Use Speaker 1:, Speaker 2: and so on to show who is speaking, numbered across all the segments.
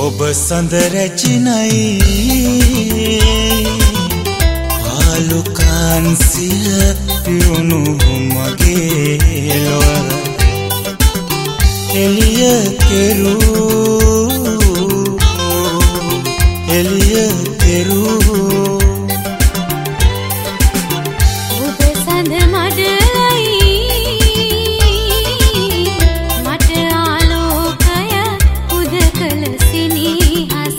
Speaker 1: ඔබ සඳ රැචිනයි පාලු කාන්සිය පිරුණු මගේ ලොව එළිය කෙරූ
Speaker 2: ඔබ සඳ මඩලයි මට ආලෝකය උදකල සිනහස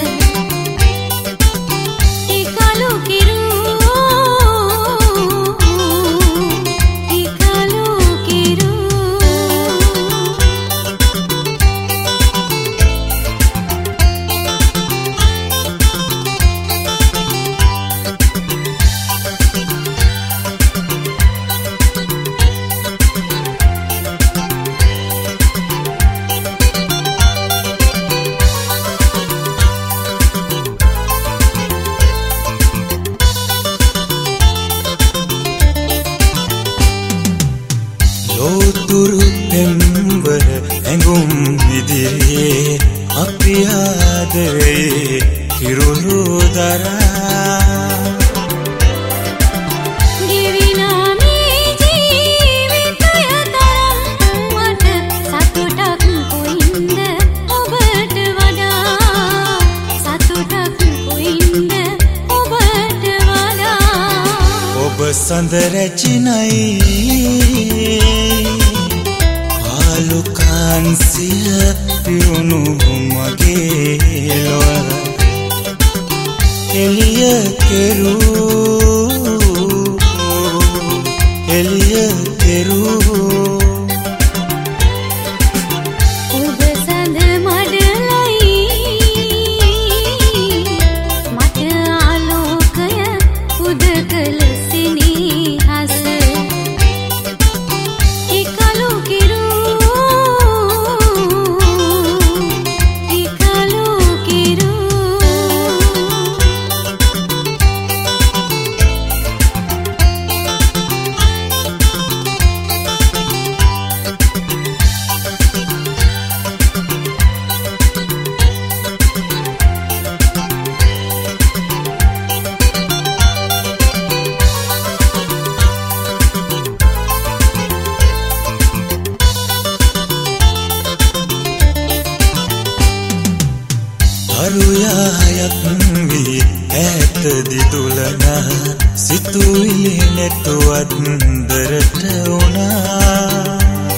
Speaker 2: ඉකලු කිරූ
Speaker 1: ලෝතුරු පෙම්වර ඇඟුම් ඉදිරියේ අපි ආදරේ කිරුළු දරා
Speaker 2: ගෙවිනා මේ ජීවිතය තරම් මට සතුටක් කොයින්ද ඔබට වඩා සතුටක් කොයින්ද ඔබට වඩා
Speaker 1: ඔබ සඳ රැචිනයි පාලු කාන්සිය පිරුණු මගේ ලොව එළිය කෙරූ
Speaker 2: ඔබ සඳ මඩලයි මට ආලෝකය උදකල සිනහස ඉකලු කිරූ
Speaker 1: අරුයායක් වී ඈත දිදුලන සිතුවිලි නැතුවත් දරට වුණා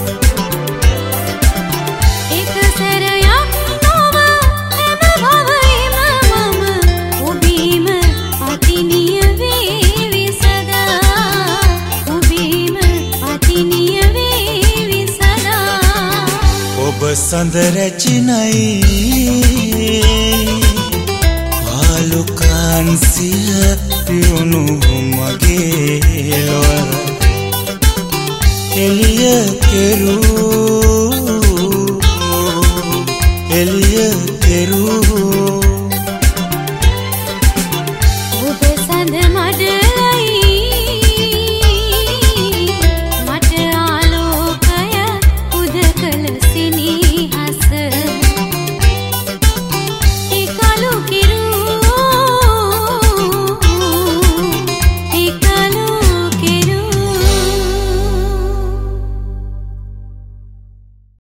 Speaker 2: එක සැරයක් නොව හැම භවයම මම ඔබීම අතිනිය වේවි සදා ඔබීම අතිනිය වේවි සදා
Speaker 1: ඔබ සඳ රැචිනයි පාලු කාන්සිය පිරුණු මගේ ලොව එළිය කෙරූ